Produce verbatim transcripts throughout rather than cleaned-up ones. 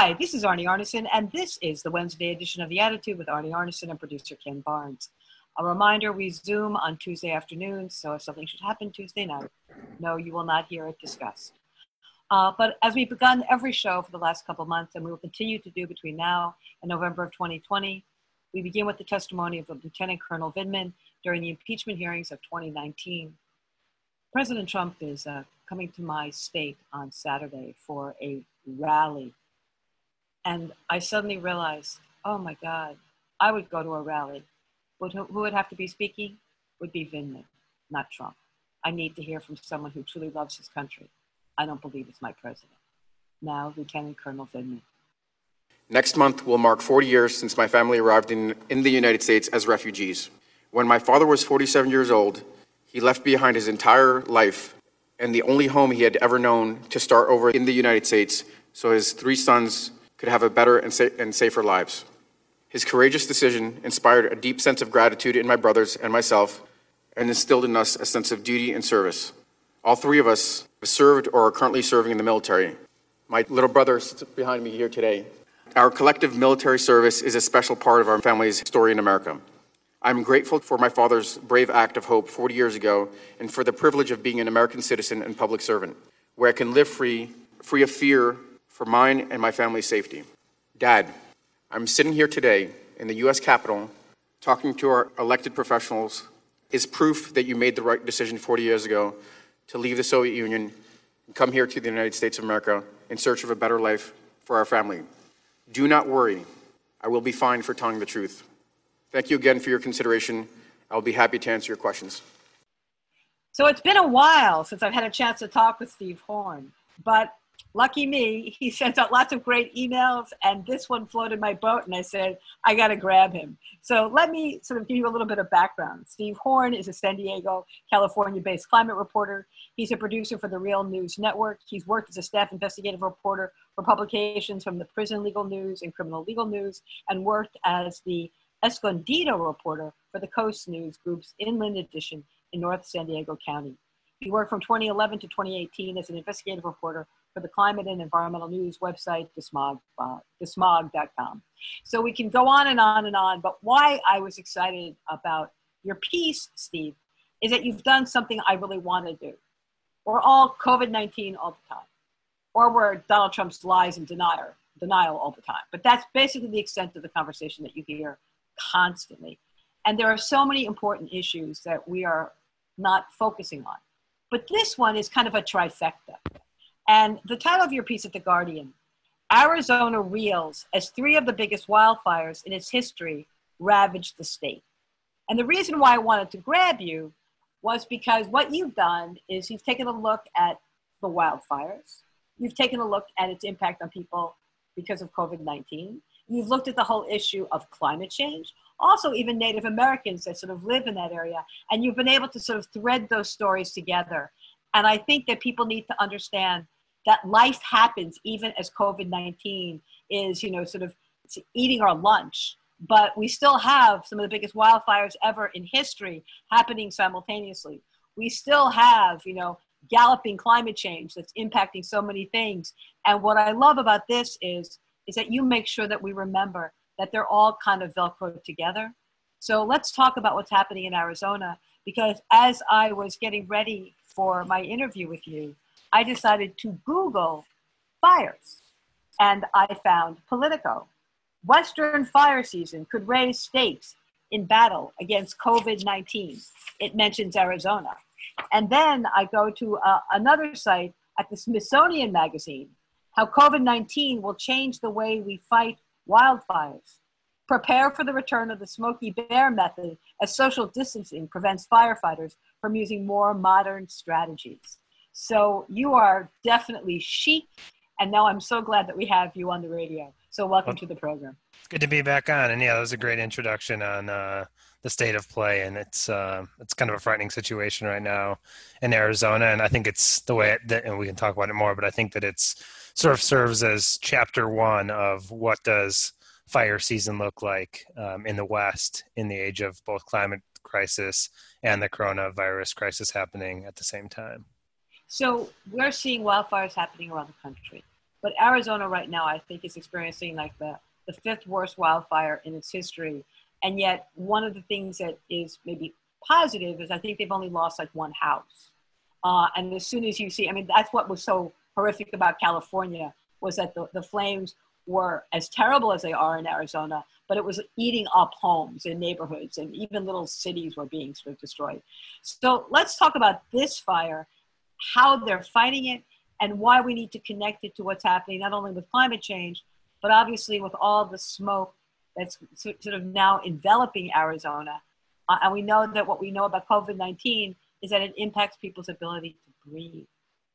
Hi, this is Arnie Arnesen, and this is the Wednesday edition of The Attitude with Arnie Arnesen and producer Ken Barnes. A reminder, we Zoom on Tuesday afternoons, so if something should happen Tuesday night, no, you will not hear it discussed. Uh, but as we've begun every show for the last couple of months, and we will continue to do between now and November of twenty twenty, we begin with the testimony of Lieutenant Colonel Vindman during the impeachment hearings of twenty nineteen. President Trump is uh, coming to my state on Saturday for a rally. And I suddenly realized, oh my God, I would go to a rally. Would, who would have to be speaking? Would be Vindman, not Trump. I need to hear from someone who truly loves his country. I don't believe it's my president. Now, Lieutenant Colonel Vindman. Next month will mark forty years since my family arrived in, in the United States as refugees. When my father was forty-seven years old, he left behind his entire life and the only home he had ever known to start over in the United States so his three sons could have a better and, sa- and safer lives. His courageous decision inspired a deep sense of gratitude in my brothers and myself and instilled in us a sense of duty and service. All three of us have served or are currently serving in the military. My little brother sits behind me here today. Our collective military service is a special part of our family's story in America. I'm grateful for my father's brave act of hope forty years ago and for the privilege of being an American citizen and public servant, where I can live free, free of fear for mine and my family's safety. Dad, I'm sitting here today in the U S Capitol talking to our elected professionals is proof that you made the right decision forty years ago to leave the Soviet Union and come here to the United States of America in search of a better life for our family. Do not worry. I will be fine for telling the truth. Thank you again for your consideration. I'll be happy to answer your questions. So it's been a while since I've had a chance to talk with Steve Horn, but lucky me, he sent out lots of great emails, and this one floated my boat, and I said, I got to grab him. So let me sort of give you a little bit of background. Steve Horn is a San Diego, California-based climate reporter. He's a producer for the Real News Network. He's worked as a staff investigative reporter for publications from the Prison Legal News and Criminal Legal News, and worked as the Escondido reporter for the Coast News Group's Inland Edition in North San Diego County. He worked from twenty eleven to twenty eighteen as an investigative reporter for the climate and environmental news website, desmog, uh, desmog dot com. So we can go on and on and on, but why I was excited about your piece, Steve, is that you've done something I really want to do. We're all COVID nineteen all the time, or we're Donald Trump's lies and denial, denial all the time. But that's basically the extent of the conversation that you hear constantly. And there are so many important issues that we are not focusing on. But this one is kind of a trifecta. And the title of your piece at The Guardian, Arizona reels as three of the biggest wildfires in its history ravaged the state. And the reason why I wanted to grab you was because what you've done is you've taken a look at the wildfires. You've taken a look at its impact on people because of COVID nineteen. You've looked at the whole issue of climate change, also even Native Americans that sort of live in that area. And you've been able to sort of thread those stories together. And I think that people need to understand that life happens even as COVID nineteen is, you know, sort of eating our lunch. But we still have some of the biggest wildfires ever in history happening simultaneously. We still have, you know, galloping climate change that's impacting so many things. And what I love about this is, is that you make sure that we remember that they're all kind of Velcroed together. So let's talk about what's happening in Arizona, because as I was getting ready for my interview with you, I decided to Google fires, and I found Politico. Western fire season could raise stakes in battle against COVID nineteen. It mentions Arizona. And then I go to uh, another site at the Smithsonian Magazine, how COVID nineteen will change the way we fight wildfires. Prepare for the return of the Smokey Bear method as social distancing prevents firefighters from using more modern strategies. So you are definitely chic, and now I'm so glad that we have you on the radio. So welcome well, to the program. It's good to be back on. And yeah, that was a great introduction on uh, the state of play. And it's uh, it's kind of a frightening situation right now in Arizona. And I think it's the way, it, that, and we can talk about it more, but I think that it's sort of serves as chapter one of what does fire season look like um, in the West in the age of both climate crisis and the coronavirus crisis happening at the same time. So we're seeing wildfires happening around the country. But Arizona right now, I think, is experiencing like the, the fifth worst wildfire in its history. And yet one of the things that is maybe positive is I think they've only lost like one house. Uh, and as soon as you see, I mean, that's what was so horrific about California, was that the, the flames were as terrible as they are in Arizona, but it was eating up homes and neighborhoods, and even little cities were being sort of destroyed. So let's talk about this fire, how they're fighting it, and why we need to connect it to what's happening, not only with climate change, but obviously with all the smoke that's sort of now enveloping Arizona. Uh, and we know that what we know about COVID nineteen is that it impacts people's ability to breathe.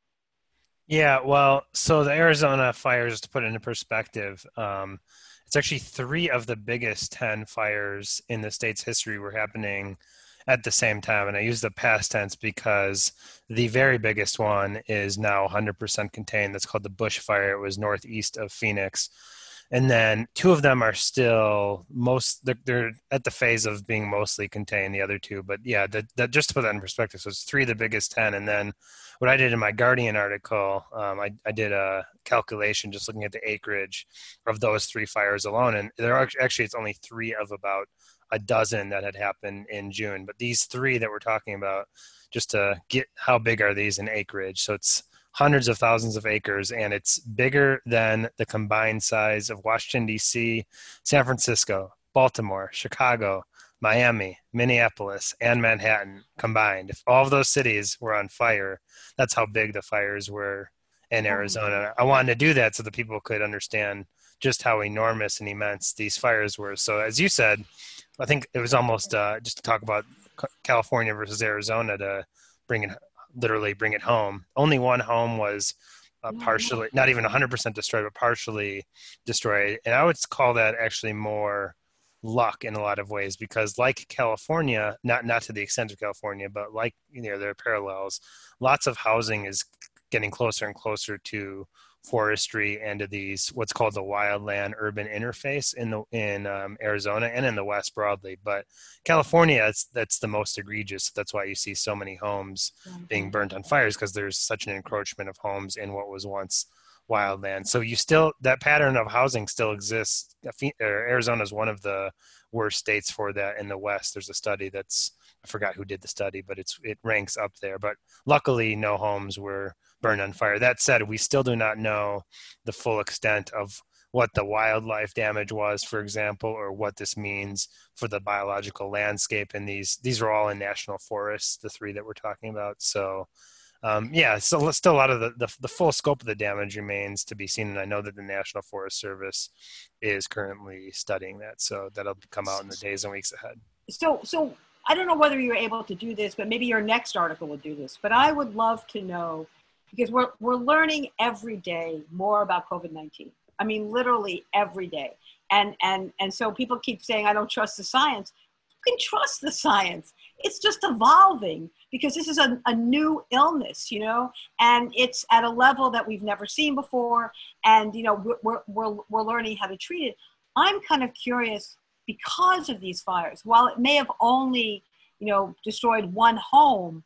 Yeah, well, so the Arizona fires, to put it into perspective, um, it's actually three of the biggest ten fires in the state's history were happening at the same time. And I use the past tense because the very biggest one is now one hundred percent contained. That's called the Bush Fire. It was northeast of Phoenix. And then two of them are still most, they're, they're at the phase of being mostly contained, the other two. But yeah, that, that just to put that in perspective, so it's three of the biggest ten. And then what I did in my Guardian article, um, I, I did a calculation just looking at the acreage of those three fires alone. And there are actually, it's only three of about a dozen that had happened in June. But these three that we're talking about, just to get how big are these in acreage? So it's hundreds of thousands of acres, and it's bigger than the combined size of Washington, D C, San Francisco, Baltimore, Chicago, Miami, Minneapolis, and Manhattan combined. If all of those cities were on fire, that's how big the fires were in Arizona. I wanted to do that so that people could understand just how enormous and immense these fires were. So as you said, I think it was almost uh, just to talk about California versus Arizona to bring it, literally bring it home. Only one home was uh, partially, not even one hundred percent destroyed, but partially destroyed. And I would call that actually more luck in a lot of ways, because like California, not not to the extent of California, but like, you know, there are parallels. Lots of housing is getting closer and closer to forestry and to these what's called the wildland urban interface in the in um, Arizona and in the West broadly. But California, that's that's the most egregious. That's why you see so many homes being burnt on fires, because there's such an encroachment of homes in what was once wildland. So you still, that pattern of housing still exists. Arizona is one of the worst states for that in the West. There's a study that's, I forgot who did the study, but it's it ranks up there. But luckily, no homes were burned on fire. That said, we still do not know the full extent of what the wildlife damage was, for example, or what this means for the biological landscape. And these these are all in national forests, the three that we're talking about. So um, yeah, so still a lot of the, the, the full scope of the damage remains to be seen. And I know that the National Forest Service is currently studying that. So that'll come out in the days and weeks ahead. So, so I don't know whether you're able to do this, but maybe your next article will do this. But I would love to know, because we're we're learning every day more about COVID nineteen. I mean, literally every day. And and and so people keep saying, I don't trust the science. You can trust the science. It's just evolving, because this is a, a new illness, you know, and it's at a level that we've never seen before. And, you know, we're we're we're learning how to treat it. I'm kind of curious, because of these fires, while it may have only, you know, destroyed one home,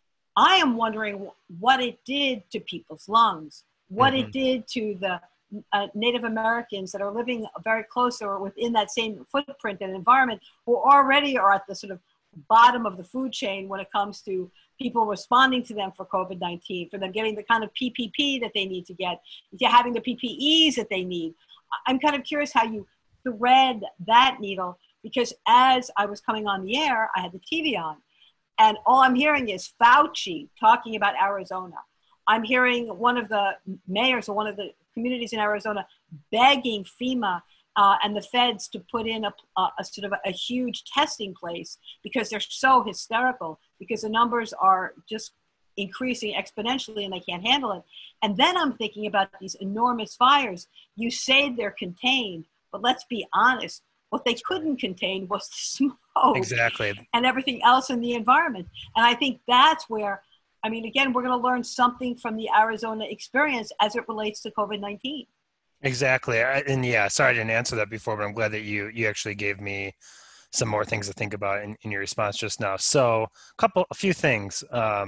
I am wondering what it did to people's lungs, what mm-hmm. it did to the uh, Native Americans that are living very close or within that same footprint and environment, who already are at the sort of bottom of the food chain when it comes to people responding to them for COVID nineteen, for them getting the kind of P P P that they need to get, to having the P P Es that they need. I'm kind of curious how you thread that needle, because as I was coming on the air, I had the T V on, and all I'm hearing is Fauci talking about Arizona. I'm hearing one of the mayors or one of the communities in Arizona begging FEMA uh, and the feds to put in a, a, a sort of a, a huge testing place, because they're so hysterical, because the numbers are just increasing exponentially and they can't handle it. And then I'm thinking about these enormous fires. You say they're contained, but let's be honest, what they couldn't contain was the smoke. Exactly. And everything else in the environment. And I think that's where, I mean, again, we're going to learn something from the Arizona experience as it relates to COVID nineteen. Exactly. I, and yeah, sorry I didn't answer that before, but I'm glad that you you actually gave me some more things to think about in, in your response just now. So a couple, a few things. Um,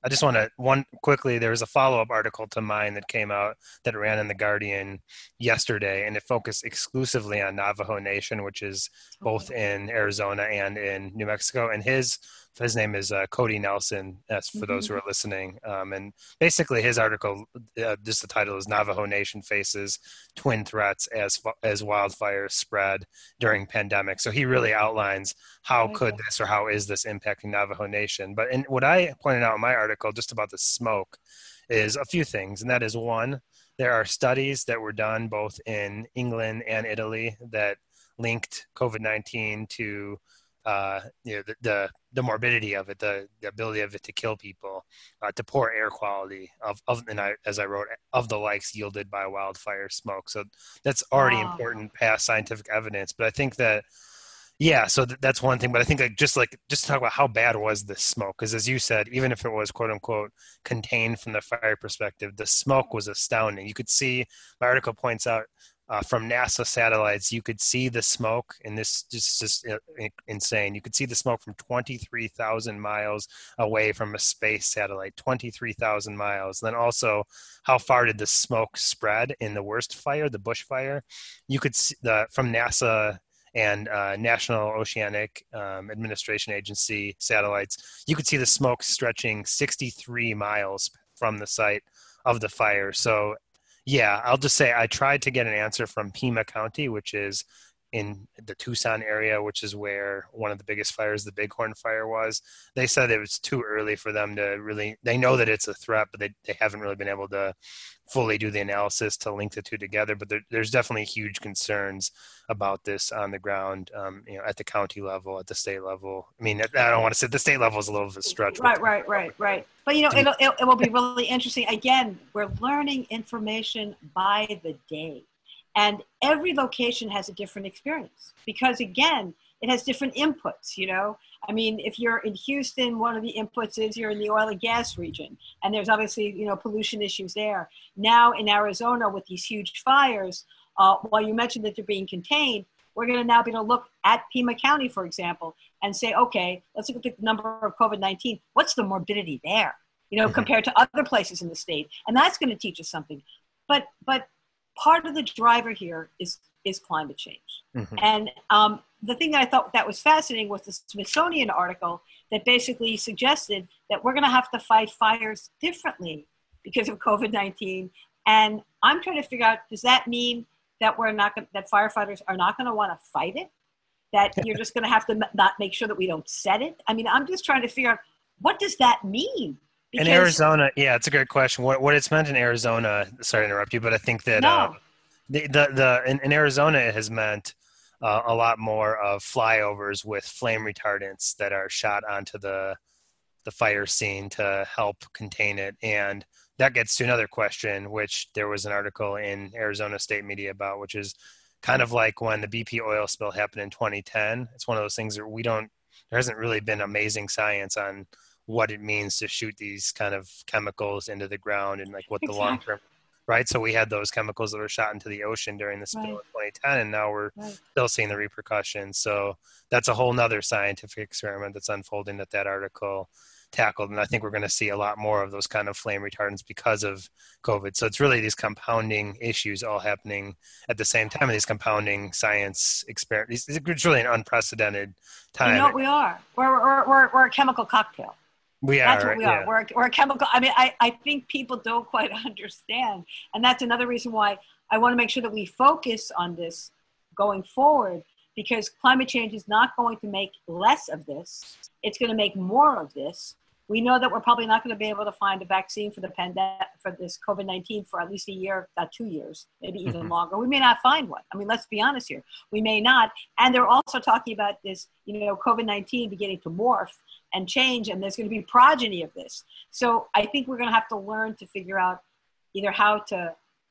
I just want to one quickly. There was a follow-up article to mine that came out that ran in the Guardian yesterday, and it focused exclusively on Navajo Nation, which is both in Arizona and in New Mexico. And his his name is uh, Cody Nelson. That's for mm-hmm. those who are listening. Um, and basically, his article, uh, just the title is "Navajo Nation Faces Twin Threats as as Wildfires Spread During Pandemic." So he really outlines how could this or how is this impacting Navajo Nation. But in, what I pointed out in my article just about the smoke is a few things, and that is one, there are studies that were done both in England and Italy that linked COVID nineteen to uh, you know, the, the the morbidity of it, the, the ability of it to kill people, uh, to poor air quality of, of and I, as I wrote, of the likes yielded by wildfire smoke. So that's already wow. important past scientific evidence. But I think that, yeah, so th- that's one thing. But I think like just like just to talk about how bad was this smoke, because as you said, even if it was quote unquote contained from the fire perspective, the smoke was astounding. You could see, my article points out, Uh, from NASA satellites, you could see the smoke, and this just just insane. You could see the smoke from twenty-three thousand miles away from a space satellite, twenty-three thousand miles. And then also, how far did the smoke spread in the worst fire, the bushfire? You could see the from NASA and uh, National Oceanic um, Administration Agency satellites, you could see the smoke stretching sixty-three miles from the site of the fire. So yeah, I'll just say I tried to get an answer from Pima County, which is in the Tucson area, which is where one of the biggest fires, the Bighorn Fire, was. They said it was too early for them to really, they know that it's a threat, but they, they haven't really been able to fully do the analysis to link the two together. But there, there's definitely huge concerns about this on the ground, um, you know, at the county level, at the state level. I mean, I don't want to say the state level is a little of a stretch. Right, right, right, right. But, you know, it'll, it, it will be really interesting. Again, we're learning information by the day. And every location has a different experience because, again, it has different inputs, you know. I mean, if you're in Houston, one of the inputs is you're in the oil and gas region, and there's obviously, you know, pollution issues there. Now in Arizona with these huge fires, uh, while you mentioned that they're being contained, we're going to now be able to look at Pima County, for example, and say, okay, let's look at the number of COVID nineteen. What's the morbidity there, you know, mm-hmm. compared to other places in the state? And that's going to teach us something. But, but, part of the driver here is is climate change. Mm-hmm. And um, the thing that I thought that was fascinating was the Smithsonian article that basically suggested that we're going to have to fight fires differently because of COVID nineteen. And I'm trying to figure out, does that mean that we're not gonna, that firefighters are not going to want to fight it? That you're just going to have to not make sure that we don't set it? I mean, I'm just trying to figure out, what does that mean? Because, in Arizona, yeah, it's a great question. What what it's meant in Arizona, sorry to interrupt you, but I think that no. uh, the, the the in, in Arizona it has meant uh, a lot more of flyovers with flame retardants that are shot onto the the fire scene to help contain it. And that gets to another question, which there was an article in Arizona State Media about, which is kind of like when the B P oil spill happened in twenty ten. It's one of those things that we don't, there hasn't really been amazing science on what it means to shoot these kind of chemicals into the ground and like what the exactly. long term, right? So we had those chemicals that were shot into the ocean during the spill right. in twenty ten, and now we're right. still seeing the repercussions. So that's a whole nother scientific experiment that's unfolding that that article tackled. And I think we're going to see a lot more of those kind of flame retardants because of COVID. So it's really these compounding issues all happening at the same time, and these compounding science experiments. It's really an unprecedented time. You know what we are? We're, we're, we're, we're a chemical cocktail. We are. That's what we yeah. are. We're, we're a chemical. I mean, I, I think people don't quite understand. And that's another reason why I want to make sure that we focus on this going forward, because climate change is not going to make less of this. It's going to make more of this. We know that we're probably not going to be able to find a vaccine for the pandemic, for this COVID nineteen for at least a year, not two years, maybe even mm-hmm. longer. We may not find one. I mean, let's be honest here. We may not. And they're also talking about this, you know, COVID nineteen beginning to morph and change, and there's going to be progeny of this. So I think we're going to have to learn to figure out either how to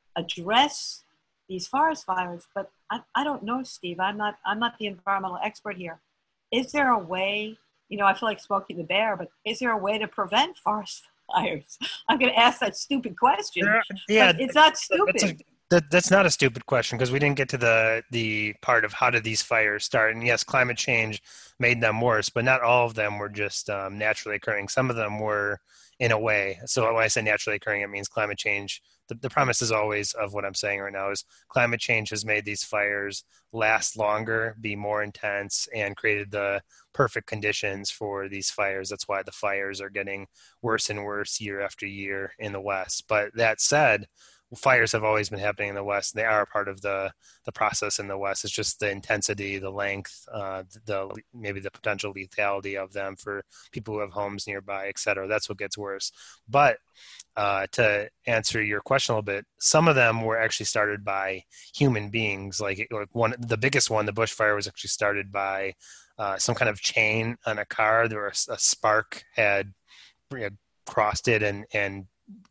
address these forest fires, but I, I don't know, Steve. I'm not I'm not the environmental expert here. Is there a way, you know, I feel like Smokey the Bear, but is there a way to prevent forest fires? I'm going to ask that stupid question. Yeah, but it's not stupid. That's a, That that's not a stupid question because we didn't get to the the part of how did these fires start. And yes, climate change made them worse, but not all of them were just um, naturally occurring. Some of them were in a way. So when I say naturally occurring, it means climate change. The, the premise is always of what I'm saying right now is climate change has made these fires last longer, be more intense, and created the perfect conditions for these fires. That's why the fires are getting worse and worse year after year in the West. But that said, fires have always been happening in the West. They are a part of the the process in the West. It's just the intensity, the length, uh, the maybe the potential lethality of them for people who have homes nearby, et cetera. That's what gets worse. But uh, to answer your question a little bit, some of them were actually started by human beings. Like, like one, the biggest one, the bushfire, was actually started by uh, some kind of chain on a car. There was a spark had you know, crossed it and and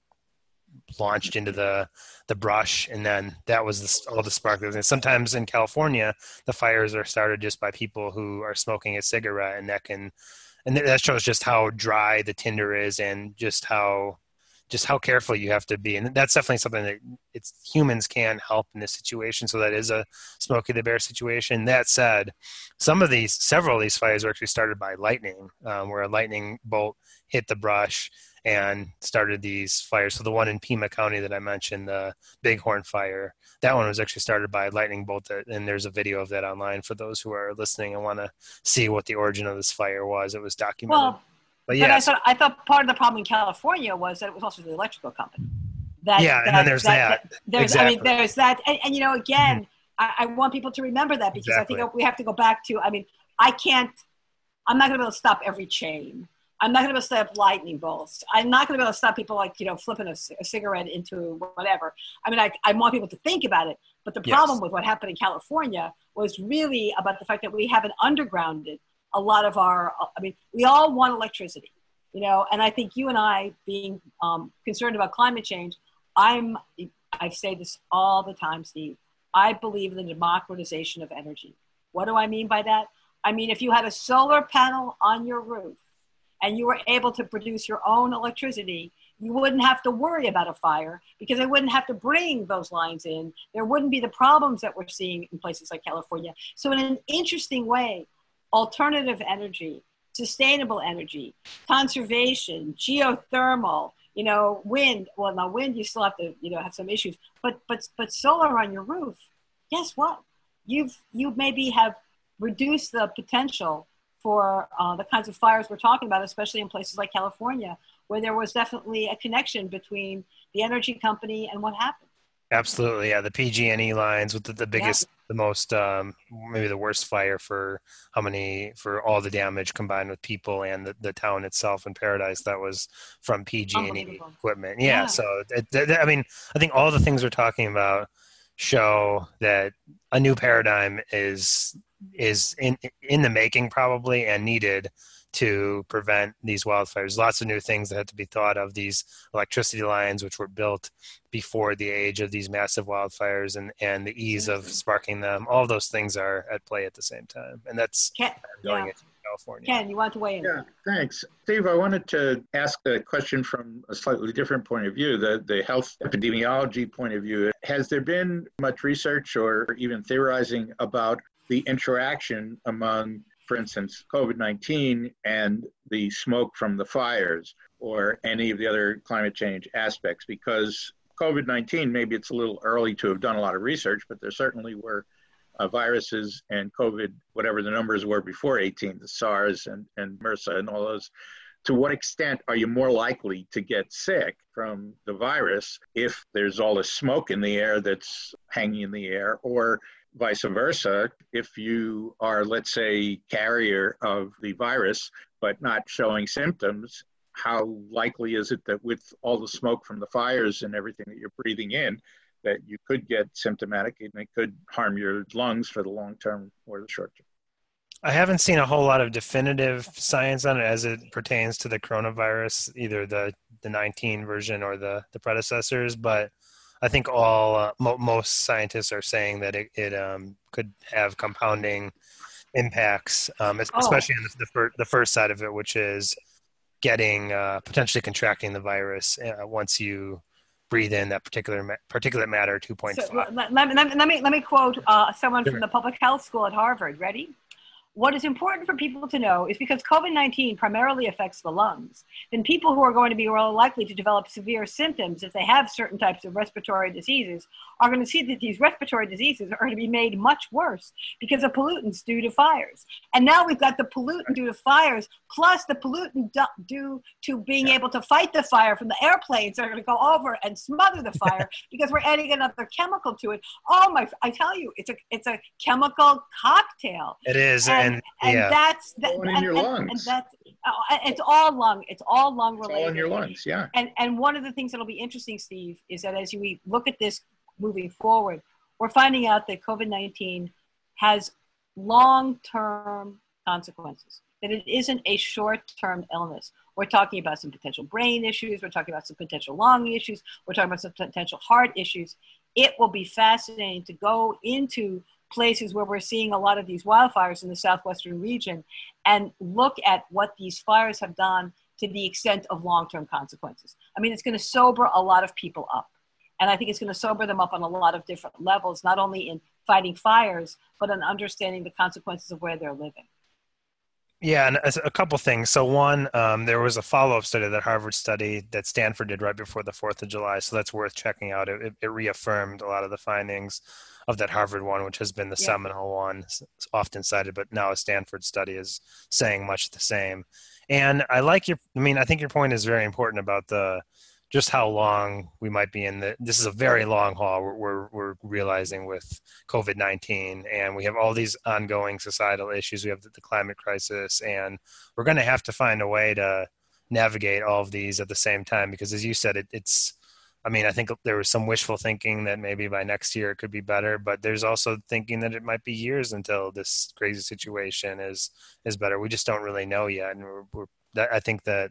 launched into the the brush, and then that was the, all the spark. And sometimes in California, the fires are started just by people who are smoking a cigarette, and that can, and that shows just how dry the tinder is, and just how just how careful you have to be. And that's definitely something that it's humans can help in this situation. So that is a Smokey the Bear situation. That said, some of these, several of these fires were actually started by lightning, um, where a lightning bolt hit the brush and started these fires. So the one in Pima County that I mentioned, the Bighorn Fire, that one was actually started by a lightning bolt. That, and there's a video of that online for those who are listening and want to see what the origin of this fire was. It was documented. Well, but yeah, yeah, I thought, I thought part of the problem in California was that it was also the electrical company. That, yeah, that, and then there's that. that. that there's, exactly. I mean, there's that. And, and you know, again, mm-hmm. I, I want people to remember that because exactly. I think we have to go back to, I mean, I can't, I'm not going to be able to stop every chain. I'm not going to be able to stop lightning bolts. I'm not going to be able to stop people like, you know, flipping a, a cigarette into whatever. I mean, I, I want people to think about it. But the problem yes. with what happened in California was really about the fact that we haven't undergrounded a lot of our, I mean, we all want electricity, you know, and I think you and I being um, concerned about climate change, I'm, I say this all the time, Steve, I believe in the democratization of energy. What do I mean by that? I mean, if you had a solar panel on your roof and you were able to produce your own electricity, you wouldn't have to worry about a fire because they wouldn't have to bring those lines in. There wouldn't be the problems that we're seeing in places like California. So in an interesting way, alternative energy, sustainable energy, conservation, geothermal, you know, wind. Well, now wind, you still have to, you know, have some issues, but, but, but solar on your roof, guess what? You've, you maybe have reduced the potential for uh, the kinds of fires we're talking about, especially in places like California, where there was definitely a connection between the energy company and what happened. Absolutely, yeah. The P G and E lines with the, the biggest, yeah. the most, um, maybe the worst fire for how many, for all the damage combined with people and the, the town itself in Paradise, that was from P G and E equipment. Yeah, yeah. So, it, it, I mean, I think all the things we're talking about show that a new paradigm is is in in the making probably and needed to prevent these wildfires. Lots of new things that have to be thought of. These electricity lines, which were built before the age of these massive wildfires, and, and the ease of sparking them. All of those things are at play at the same time. And that's Ken, going yeah. into California. Ken, you want to weigh in? Yeah, thanks. Steve, I wanted to ask a question from a slightly different point of view, the, the health epidemiology point of view. Has there been much research or even theorizing about the interaction among, for instance, COVID nineteen and the smoke from the fires or any of the other climate change aspects? Because COVID nineteen, maybe it's a little early to have done a lot of research, but there certainly were uh, viruses and COVID, whatever the numbers were before eighteen, the SARS and, and MRSA and all those. To what extent are you more likely to get sick from the virus if there's all this smoke in the air that's hanging in the air, or vice versa, if you are, let's say, carrier of the virus, but not showing symptoms, how likely is it that with all the smoke from the fires and everything that you're breathing in, that you could get symptomatic and it could harm your lungs for the long term or the short term? I haven't seen a whole lot of definitive science on it as it pertains to the coronavirus, either the, the nineteen version or the, the predecessors, but I think all uh, mo- most scientists are saying that it, it um, could have compounding impacts, um, especially oh. on the, the, fir- the first side of it, which is getting uh, potentially contracting the virus uh, once you breathe in that particular ma- particulate matter two point five. So let, let, let, let me let me quote uh, someone Sure. from the public health school at Harvard. Ready? What is important for people to know is because COVID nineteen primarily affects the lungs, then people who are going to be more likely to develop severe symptoms if they have certain types of respiratory diseases are going to see that these respiratory diseases are going to be made much worse because of pollutants due to fires. And now we've got the pollutant due to fires, plus the pollutant du- due to being able to fight the fire from the airplanes that are going to go over and smother the fire because we're adding another chemical to it. Oh my, I tell you, it's a, it's a chemical cocktail. It is. And, And, and yeah, that's that, Going in and, your and, lungs. and that's uh, it's all lung. It's all lung It's related. all in your lungs, yeah. And and one of the things that'll be interesting, Steve, is that as we look at this moving forward, we're finding out that COVID nineteen has long-term consequences. That it isn't a short-term illness. We're talking about some potential brain issues. We're talking about some potential lung issues. We're talking about some potential heart issues. It will be fascinating to go into places where we're seeing a lot of these wildfires in the southwestern region and look at what these fires have done to the extent of long-term consequences. I mean, it's going to sober a lot of people up. And I think it's going to sober them up on a lot of different levels, not only in fighting fires, but in understanding the consequences of where they're living. Yeah, and a couple things. So one, um, there was a follow-up study that Harvard study that Stanford did right before the fourth of July. So that's worth checking out. It, it reaffirmed a lot of the findings of that Harvard one, which has been the Yeah. seminal one, often cited, but now a Stanford study is saying much the same. And I like your, I mean, I think your point is very important about the, just how long we might be in the, this is a very long haul we're, we're, we're realizing with COVID nineteen, and we have all these ongoing societal issues. We have the, the climate crisis, and we're going to have to find a way to navigate all of these at the same time, because as you said, it, it's, I mean, I think there was some wishful thinking that maybe by next year it could be better, but there's also thinking that it might be years until this crazy situation is, is better. We just don't really know yet. And we're, we're that, I think that,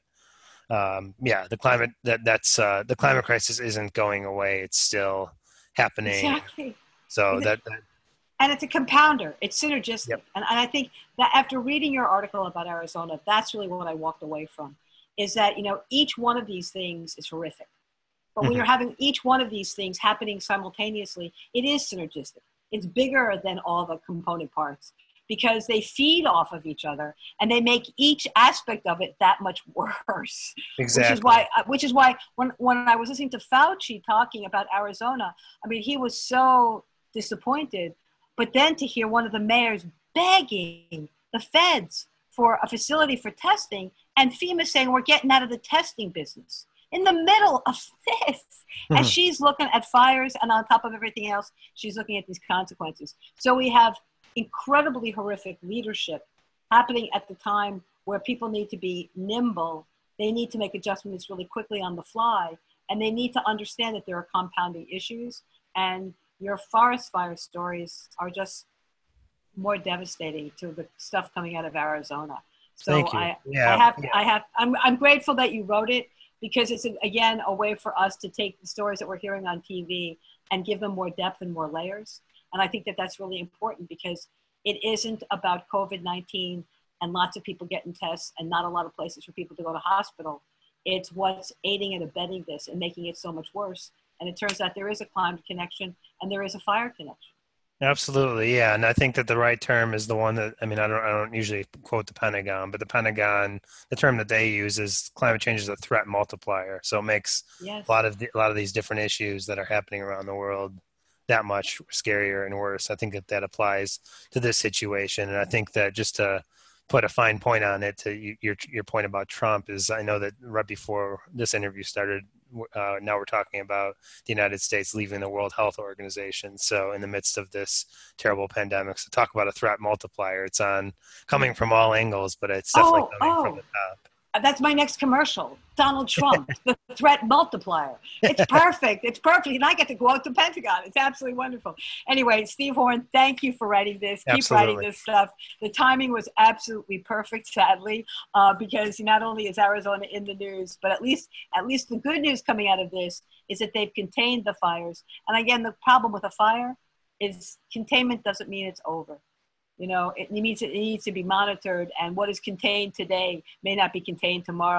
um, yeah, the climate that that's, uh, the climate crisis isn't going away. It's still happening. Exactly. So that, that and it's a compounder. It's synergistic. Yep. And, and I think that after reading your article about Arizona, that's really what I walked away from, is that, you know, each one of these things is horrific. But when Mhm. you're having each one of these things happening simultaneously, it is synergistic. It's bigger than all the component parts because they feed off of each other and they make each aspect of it that much worse. exactly. Which is why, which is why when, when I was listening to Fauci talking about Arizona, I mean, he was so disappointed. But then to hear one of the mayors begging the feds for a facility for testing, and FEMA saying we're getting out of the testing business in the middle of this. Mhm. And she's looking at fires, and on top of everything else, she's looking at these consequences. So we have incredibly horrific leadership happening at the time where people need to be nimble. They need to make adjustments really quickly on the fly, and they need to understand that there are compounding issues. And your forest fire stories are just more devastating to the stuff coming out of Arizona. So Thank you. I, Yeah, I have, yeah. I have, I'm, I'm grateful that you wrote it, because it's, again, a way for us to take the stories that we're hearing on T V and give them more depth and more layers. And I think that that's really important, because it isn't about COVID nineteen and lots of people getting tests and not a lot of places for people to go to hospital. It's what's aiding and abetting this and making it so much worse. And it turns out there is a climate connection and there is a fire connection. Absolutely, yeah, and I think that the right term is the one that, I mean, I don't, I don't usually quote the Pentagon, but the Pentagon, the term that they use is climate change is a threat multiplier. So it makes Yes. a lot of the, a lot of these different issues that are happening around the world that much scarier and worse. I think that that applies to this situation, and I think that just to put a fine point on it, to your your point about Trump, is I know that right before this interview started, uh, now we're talking about the United States leaving the World Health Organization. So in the midst of this terrible pandemic, so talk about a threat multiplier. It's on coming from all angles, but it's definitely Oh, coming oh. from the top. That's my next commercial. Donald Trump, the threat multiplier. It's perfect. It's perfect. And I get to go out to Pentagon. It's absolutely wonderful. Anyway, Steve Horn, thank you for writing this. Keep Absolutely. writing this stuff. The timing was absolutely perfect, sadly, uh, because not only is Arizona in the news, but at least at least the good news coming out of this is that they've contained the fires. And again, the problem with a fire is containment doesn't mean it's over. You know, it needs, it needs to be monitored, and what is contained today may not be contained tomorrow.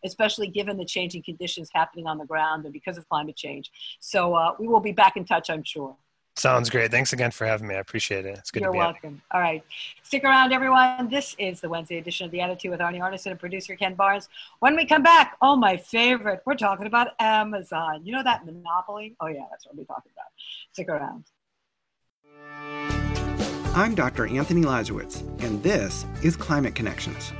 especially given the changing conditions happening on the ground and because of climate change. So uh, we will be back in touch, I'm sure. Sounds great. Thanks again for having me. I appreciate it. It's good You're to be welcome. Here. All right. Stick around, everyone. This is the Wednesday edition of The Attitude with Arnie Arnesen and producer Ken Barnes. When we come back, oh, my favorite, we're talking about Amazon. You know that monopoly? Oh, yeah, that's what we're talking about. Stick around. I'm Doctor Anthony Lazowitz, and this is Climate Connections.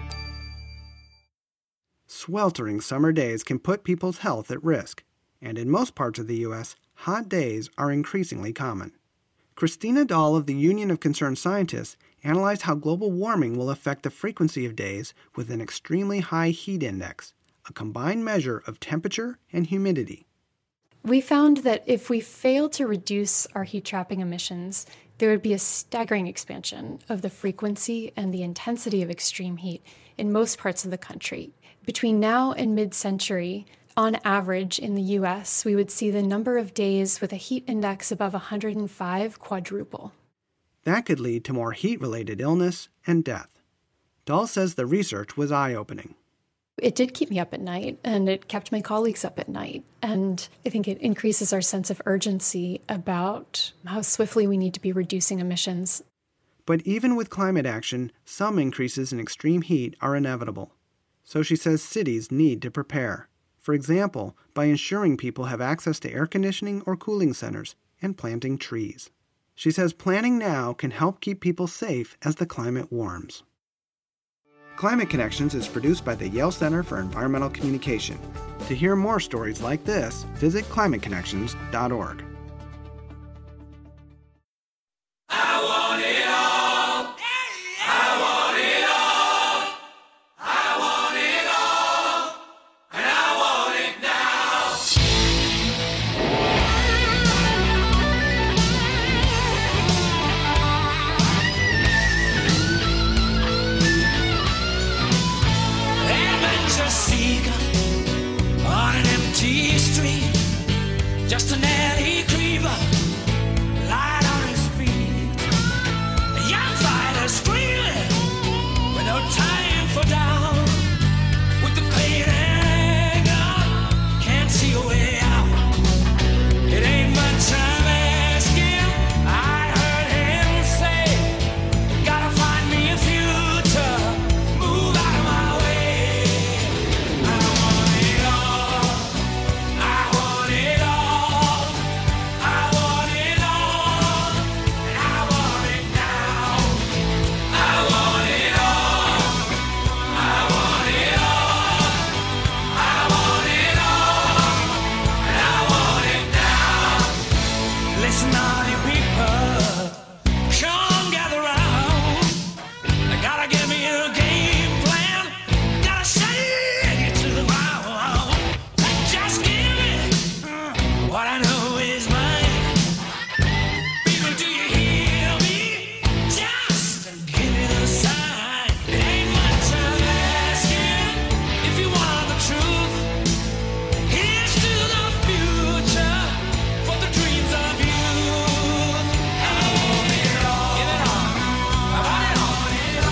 Sweltering summer days can put people's health at risk, and in most parts of the U S, hot days are increasingly common. Christina Dahl of the Union of Concerned Scientists analyzed how global warming will affect the frequency of days with an extremely high heat index, a combined measure of temperature and humidity. We found that if we fail to reduce our heat-trapping emissions, there would be a staggering expansion of the frequency and the intensity of extreme heat in most parts of the country. Between now and mid-century, on average in the U S, we would see the number of days with a heat index above one hundred five quadruple. That could lead to more heat-related illness and death. Dahl says the research was eye-opening. It did keep me up at night, and it kept my colleagues up at night. And I think it increases our sense of urgency about how swiftly we need to be reducing emissions. But even with climate action, some increases in extreme heat are inevitable. So she says cities need to prepare. For example, by ensuring people have access to air conditioning or cooling centers and planting trees. She says planning now can help keep people safe as the climate warms. Climate Connections is produced by the Yale Center for Environmental Communication. To hear more stories like this, visit climate connections dot org. I want it all. I want it all. I want it all. And I want it now. Adventure seeker on an empty street. Just an alley creeper. Light on his feet. A young fighter screaming with no time for doubt. With the pain and anger, can't see a way out. It ain't much I'm asking. I heard him say, gotta find me a future. Move out of my way. I want it all. I want it all. I want it all. And I want it now. I want it all. I want it all. I want it all. And I want it now. Listen, all you people, come gather round. I gotta give me a game plan. Gotta shake it to the ground. Just give me uh, what I know is mine. People, do you hear me? Just give me the sign. It ain't much I'm asking. If you want the truth, here's to the future for the dreams of youth. I want it all. Give it all. I want it all. I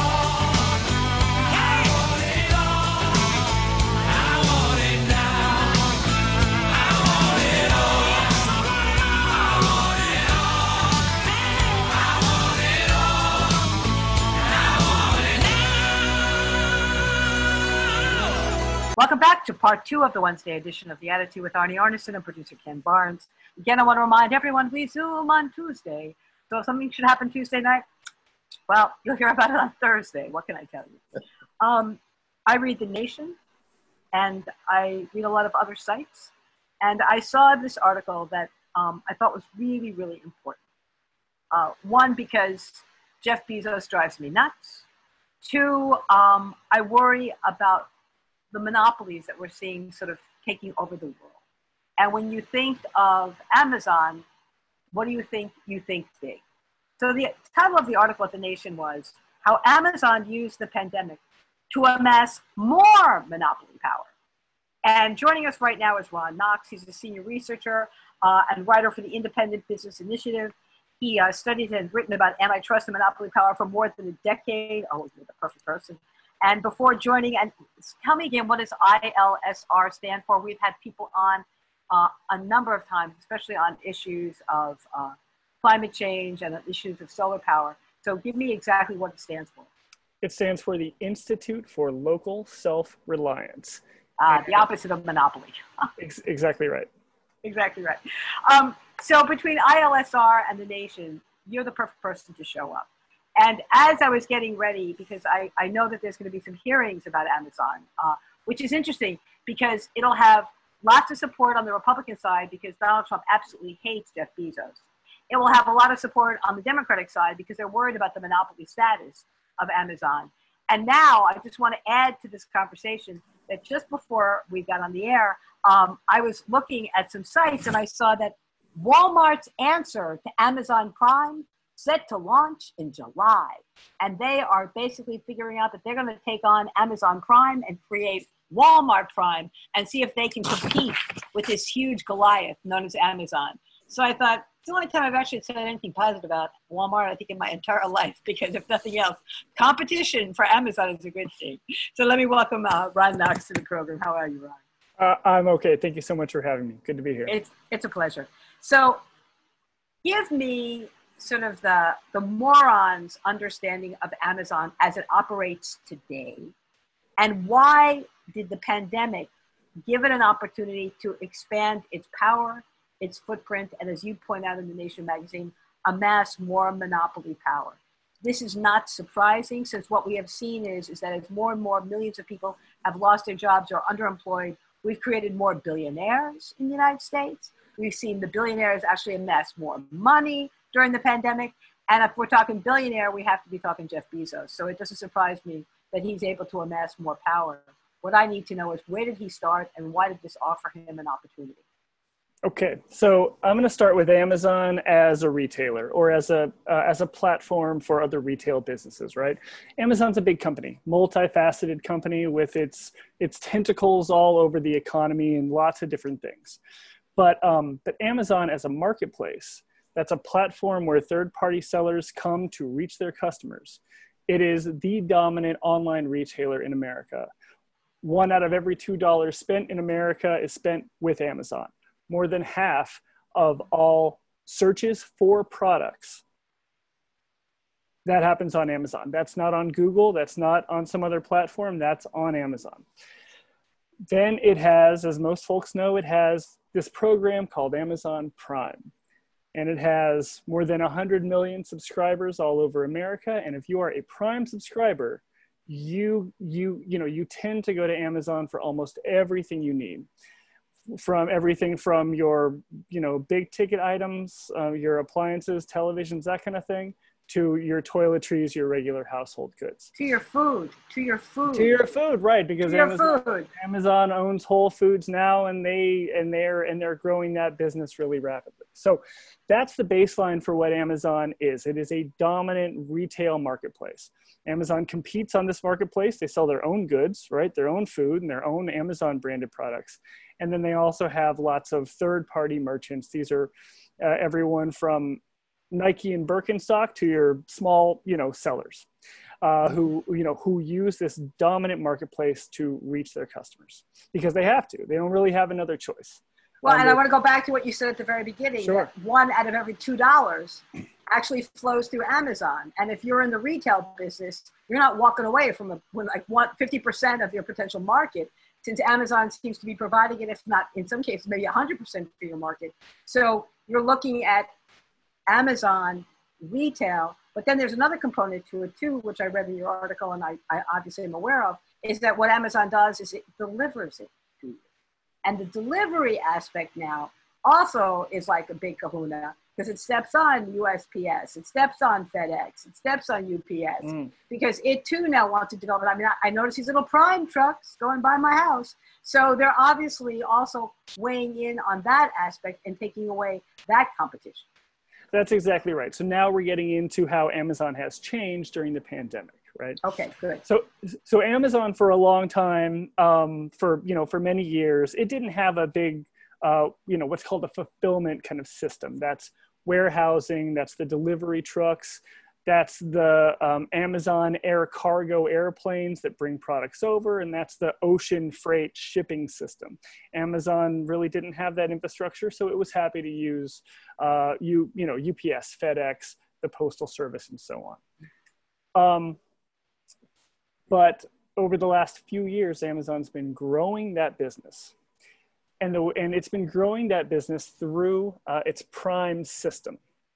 want it all. I want it now. I want it all. I want it all. I want it all. I want it now. Welcome back to part two of the Wednesday edition of The Attitude with Arnie Arnesen and producer Ken Barnes. Again, I want to remind everyone, we Zoom on Tuesday. So if something should happen Tuesday night, well, you'll hear about it on Thursday. What can I tell you? Um, I read The Nation, and I read a lot of other sites. And I saw this article that um, I thought was really, really important. Uh, one, because Jeff Bezos drives me nuts. Two, um, I worry about the monopolies that we're seeing sort of taking over the world. And when you think of Amazon, what do you think you think big? So the title of the article at The Nation was How Amazon Used the Pandemic to Amass More Monopoly Power. And joining us right now is Ron Knox. He's a senior researcher uh, and writer for the Independent Business Initiative. He uh, studied and written about antitrust and monopoly power for more than a decade. Oh, you're the perfect person. And before joining, and tell me again, what does I L S R stand for? We've had people on uh, a number of times, especially on issues of uh, climate change and issues of solar power. So give me exactly what it stands for. It stands for the Institute for Local Self-Reliance. Uh, the opposite of monopoly. Ex- exactly right. Exactly right. Um, so between I L S R and the nation, you're the perfect person to show up. And as I was getting ready, because I, I know that there's going to be some hearings about Amazon, uh, which is interesting because it'll have lots of support on the Republican side because Donald Trump absolutely hates Jeff Bezos. It will have a lot of support on the Democratic side because they're worried about the monopoly status of Amazon. And now I just want to add to this conversation that just before we got on the air, um, I was looking at some sites and I saw that Walmart's answer to Amazon Prime set to launch in July. And they are basically figuring out that they're going to take on Amazon Prime and create Walmart Prime and see if they can compete with this huge Goliath known as Amazon. So I thought, it's the only time I've actually said anything positive about Walmart, I think, in my entire life, because if nothing else, competition for Amazon is a good thing. So let me welcome uh, Ron Knox to the program. How are you, Ron? Uh, I'm okay. Thank you so much for having me. Good to be here. It's it's a pleasure. So give me sort of the, the moron's understanding of Amazon as it operates today, and why did the pandemic give it an opportunity to expand its power, its footprint, and as you point out in The Nation magazine, amass more monopoly power. This is not surprising, since what we have seen is, is that as more and more millions of people have lost their jobs or underemployed, we've created more billionaires in the United States. We've seen the billionaires actually amass more money during the pandemic. And if we're talking billionaire, we have to be talking Jeff Bezos. So it doesn't surprise me that he's able to amass more power. What I need to know is, where did he start and why did this offer him an opportunity? Okay, so I'm going to start with Amazon as a retailer, or as a uh, as a platform for other retail businesses, right? Amazon's a big company, multifaceted company with its its tentacles all over the economy and lots of different things. But um, but Amazon as a marketplace, that's a platform where third-party sellers come to reach their customers. It is the dominant online retailer in America. One out of every two dollars spent in America is spent with Amazon. More than half of all searches for products, that happens on Amazon. That's not on Google. That's not on some other platform. That's on Amazon. Then it has, as most folks know, it has this program called Amazon Prime. And it has more than one hundred million subscribers all over America. And if you are a Prime subscriber, you, you, you know, you tend to go to Amazon for almost everything you need. From everything from your, you know, big ticket items, uh, your appliances, televisions, that kind of thing, to your toiletries, your regular household goods. To your food, to your food. To your food, right? Because to your Amazon, food. Amazon owns Whole Foods now, and they and they're and they're growing that business really rapidly. So that's the baseline for what Amazon is. It is a dominant retail marketplace. Amazon competes on this marketplace. They sell their own goods, right? Their own food and their own Amazon branded products. And then they also have lots of third-party merchants. These are uh, everyone from Nike and Birkenstock to your small, you know, sellers uh, who, you know, who use this dominant marketplace to reach their customers because they have to. They don't really have another choice. Well, um, and I want to go back to what you said at the very beginning. Sure. That one out of every two dollars actually flows through Amazon. And if you're in the retail business, you're not walking away from a, when like one, fifty percent of your potential market, since Amazon seems to be providing it, if not in some cases, maybe one hundred percent for your market. So you're looking at Amazon retail, but then there's another component to it too, which I read in your article and I, I obviously am aware of, is that what Amazon does is it delivers it to you. And the delivery aspect now also is like a big kahuna because it steps on U S P S, it steps on FedEx, it steps on U P S, mm. because it too now wants to develop it. I mean, I, I noticed these little Prime trucks going by my house. So they're obviously also weighing in on that aspect and taking away that competition. That's exactly right. So now we're getting into how Amazon has changed during the pandemic, right? Okay, good. So, so Amazon for a long time, um, for, you know, for many years, it didn't have a big, uh, you know, what's called a fulfillment kind of system. That's warehousing, that's the delivery trucks. That's the um, Amazon air cargo airplanes that bring products over, and that's the ocean freight shipping system. Amazon really didn't have that infrastructure, so it was happy to use uh, you, you know, U P S, FedEx, the Postal Service, and so on. Um, but over the last few years, Amazon's been growing that business. And, the, and it's been growing that business through uh, its Prime system.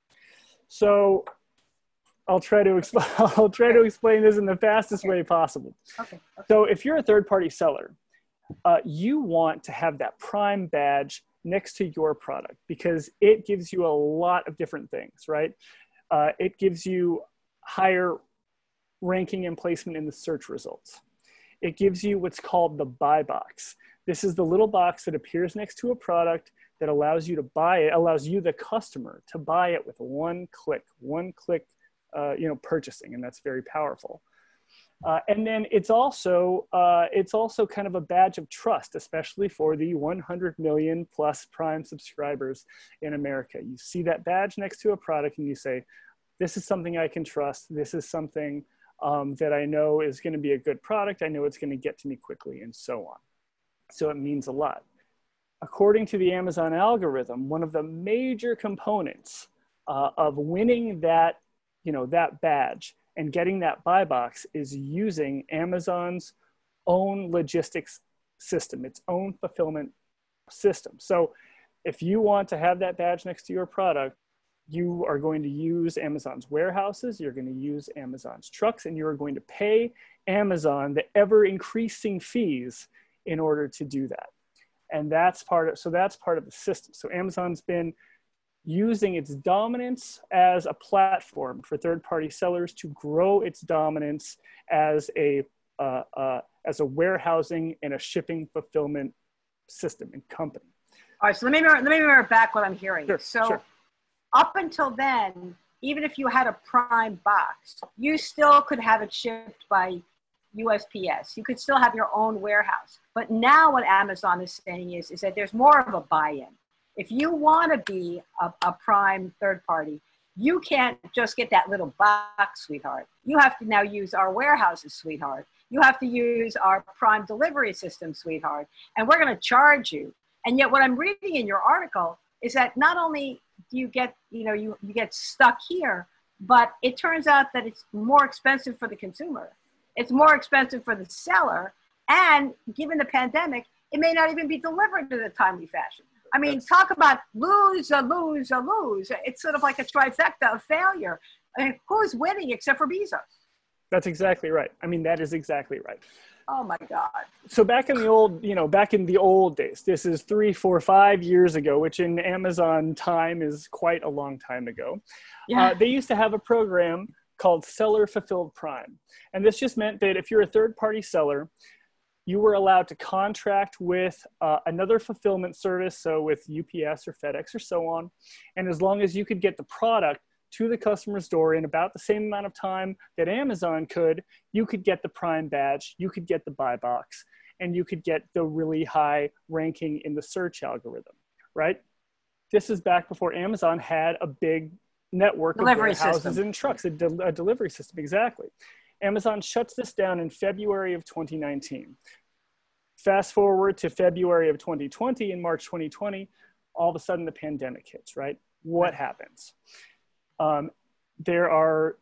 So I'll try to exp- I'll try to explain this in the fastest way possible. Okay. Okay. So if you're a third-party seller, uh, you want to have that Prime badge next to your product because it gives you a lot of different things, right? Uh, it gives you higher ranking and placement in the search results. It gives you what's called the buy box. This is the little box that appears next to a product that allows you to buy it, allows you, the customer, to buy it with one click, one click, uh, you know, purchasing, and that's very powerful. Uh, and then it's also, uh, it's also kind of a badge of trust, especially for the one hundred million plus Prime subscribers in America. You see that badge next to a product and you say, this is something I can trust. This is something um, that I know is going to be a good product. I know it's going to get to me quickly, and so on. So it means a lot. According to the Amazon algorithm, one of the major components uh, of winning that, you know, that badge and getting that buy box is using Amazon's own logistics system, its own fulfillment system. So if you want to have that badge next to your product, you are going to use Amazon's warehouses, you're going to use Amazon's trucks, and you're going to pay Amazon the ever increasing fees in order to do that. And that's part of, so that's part of the system. So Amazon's been using its dominance as a platform for third-party sellers to grow its dominance as a, uh, uh, as a warehousing and a shipping fulfillment system and company. All right, so let me, let me remember back what I'm hearing. Sure, so sure. Up until then, even if you had a Prime box, you still could have it shipped by U S P S. You could still have your own warehouse. But now what Amazon is saying is, is that there's more of a buy-in. If you want to be a, a Prime third party, you can't just get that little box, sweetheart. You have to now use our warehouses, sweetheart. You have to use our Prime delivery system, sweetheart. And we're going to charge you. And yet what I'm reading in your article is that not only do you get, you know, you, you get stuck here, but it turns out that it's more expensive for the consumer. It's more expensive for the seller, and given the pandemic, it may not even be delivered in a timely fashion. I mean, That's... talk about lose, a lose, a lose. It's sort of like a trifecta of failure. I mean, who's winning except for Bezos? That's exactly right. I mean, that is exactly right. Oh my God. So back in the old, you know, back in the old days, this is three, four, five years ago, which in Amazon time is quite a long time ago. Yeah. Uh, they used to have a program called Seller Fulfilled Prime. And this just meant that if you're a third-party seller, you were allowed to contract with uh, another fulfillment service, so with U P S or FedEx or so on. And as long as you could get the product to the customer's door in about the same amount of time that Amazon could, you could get the Prime badge, you could get the buy box, and you could get the really high ranking in the search algorithm, right? This is back before Amazon had a big network delivery of warehouses system. and trucks, a, de- a delivery system, exactly. Amazon shuts this down in February of twenty nineteen. Fast forward to February of twenty twenty, in March twenty twenty, all of a sudden the pandemic hits, right? What happens? Um, there are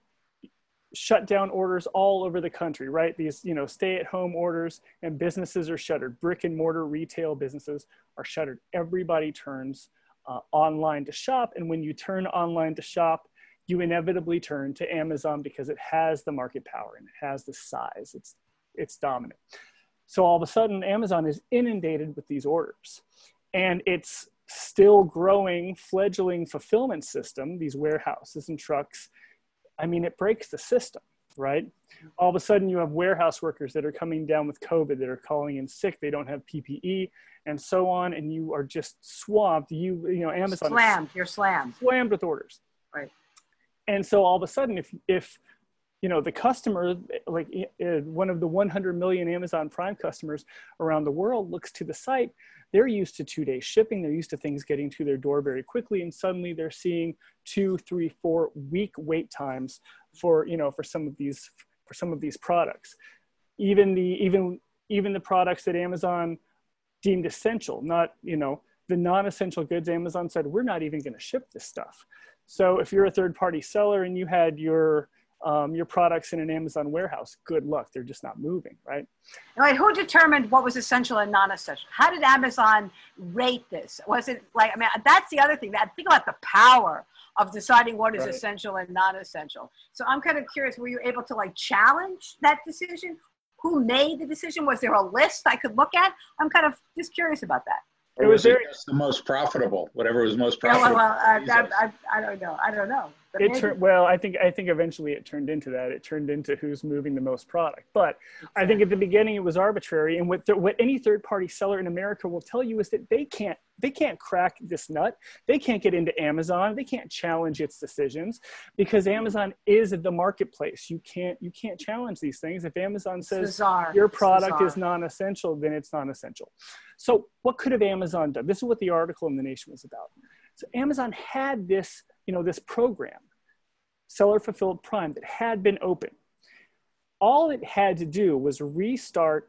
shutdown orders all over the country, right? These, you know, stay-at-home orders, and businesses are shuttered. Brick and mortar retail businesses are shuttered. Everybody turns uh, online to shop, and when you turn online to shop, you inevitably turn to Amazon because it has the market power and it has the size. It's, it's dominant. So all of a sudden, Amazon is inundated with these orders, and it's still growing, fledgling fulfillment system, these warehouses and trucks. I mean, it breaks the system, right? All of a sudden you have warehouse workers that are coming down with COVID, that are calling in sick, they don't have P P E and so on. And you are just swamped. You, you know, Amazon slammed, you're slammed. Slammed with orders. Right. And so all of a sudden, if, if, you know, the customer, like uh, one of the one hundred million Amazon Prime customers around the world looks to the site, they're used to two day shipping. They're used to things getting to their door very quickly. And suddenly they're seeing two, three, four week wait times for, you know, for some of these, for some of these products. Even the, even, even the products that Amazon deemed essential, not, you know, the non-essential goods, Amazon said, we're not even going to ship this stuff. So if you're a third-party seller and you had your um, your products in an Amazon warehouse, good luck. They're just not moving, right? Wait, who determined what was essential and non-essential? How did Amazon rate this? Was it like, I mean, that's the other thing. That think about the power of deciding what is Right. essential and non-essential. So I'm kind of curious, were you able to like challenge that decision? Who made the decision? Was there a list I could look at? I'm kind of just curious about that. Or It was was it very- just the most profitable, whatever was most Yeah, profitable? well, well I, Jesus. I, I, I don't know. I don't know. But It maybe- turned, well, I think, I think eventually it turned into that. It turned into who's moving the most product. But I think at the beginning it was arbitrary. And what, the, what any third party seller in America will tell you is that they can't, they can't crack this nut. They can't get into Amazon. They can't challenge its decisions because Amazon is the marketplace. You can't, you can't challenge these things. If Amazon says bizarre. your It's product bizarre. is non-essential, then it's non-essential. So what could have Amazon done? This is what the article in The Nation was about. So Amazon had this, you know, this program, Seller Fulfilled Prime, that had been open. All it had to do was restart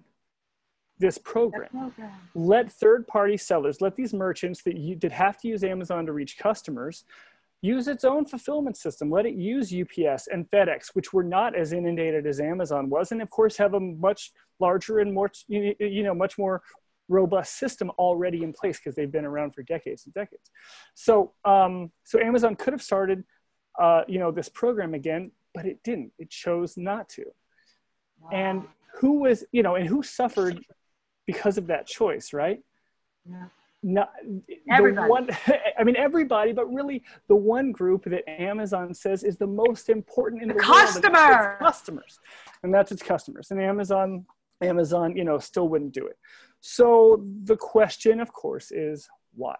this program. program. Let third-party sellers, let these merchants that you that have to use Amazon to reach customers, use its own fulfillment system. Let it use U P S and FedEx, which were not as inundated as Amazon was, and of course have a much larger and more, you know, much more robust system already in place because they've been around for decades and decades. So, um, so Amazon could have started, uh, you know, this program again, but it didn't. It chose not to. Wow. And who was, you know, and who suffered because of that choice, right? Yeah. Not, Everybody. The one, I mean, everybody, but really the one group that Amazon says is the most important in the, The world. and customer. that's its customers. And that's its customers. And Amazon, Amazon, you know, still wouldn't do it. So the question, of course, is why?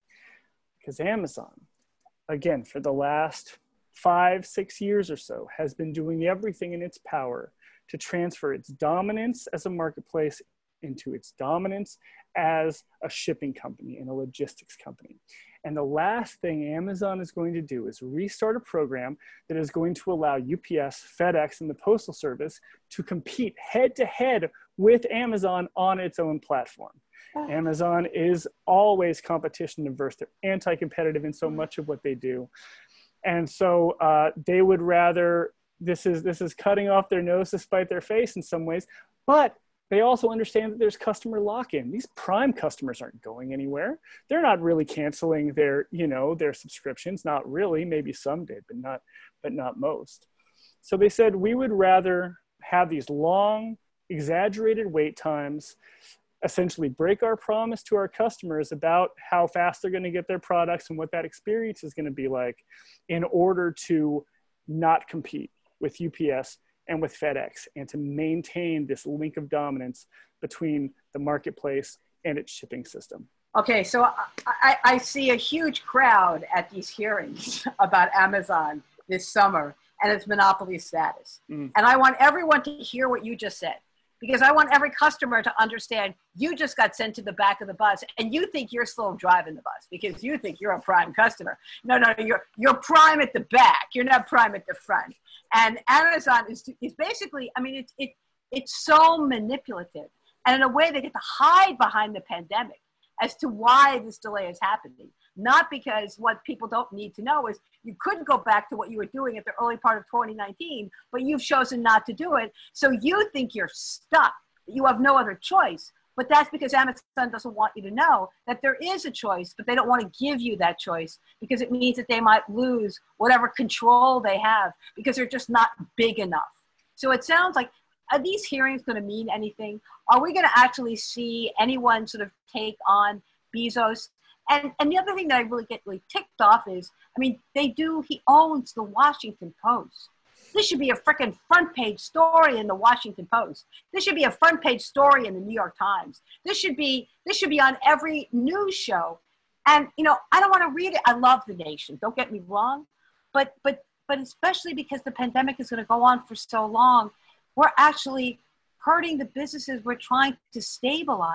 Because Amazon, again, for the last five, six years or so, has been doing everything in its power to transfer its dominance as a marketplace into its dominance as a shipping company and a logistics company. And the last thing Amazon is going to do is restart a program that is going to allow U P S, FedEx, and the Postal Service to compete head to head with Amazon on its own platform. Amazon is always competition averse. They're anti-competitive in so much of what they do. And so uh, they would rather, this is, this is cutting off their nose to spite their face in some ways, but they also understand that there's customer lock-in. These Prime customers aren't going anywhere. They're not really canceling their, you know, their subscriptions. Not really. Maybe some did, but not, but not most. So they said, we would rather have these long, exaggerated wait times, essentially break our promise to our customers about how fast they're going to get their products and what that experience is going to be like in order to not compete with U P S and with FedEx, and to maintain this link of dominance between the marketplace and its shipping system. Okay, so I, I, I see a huge crowd at these hearings about Amazon this summer and its monopoly status. Mm. And I want everyone to hear what you just said, because I want every customer to understand you just got sent to the back of the bus and you think you're still driving the bus because you think you're a Prime customer. No, no, you're, you're Prime at the back. You're not Prime at the front. And Amazon is, is basically, I mean, it's, it, it's so manipulative. And in a way, they get to hide behind the pandemic as to why this delay is happening. Not because what people don't need to know is you could go back to what you were doing at the early part of twenty nineteen, but you've chosen not to do it. So you think you're stuck, that you have no other choice. But that's because Amazon doesn't want you to know that there is a choice, but they don't want to give you that choice because it means that they might lose whatever control they have because they're just not big enough. So it sounds like, are these hearings going to mean anything? Are we going to actually see anyone sort of take on Bezos? And, and the other thing that I really get really ticked off is, I mean, they do, he owns the Washington Post. This should be a freaking front page story in the Washington Post. This should be a front page story in the New York Times. This should be, this should be on every news show. And, you know, I don't want to read it. I love The Nation. Don't get me wrong. But, but, but especially because the pandemic is going to go on for so long, we're actually hurting the businesses we're trying to stabilize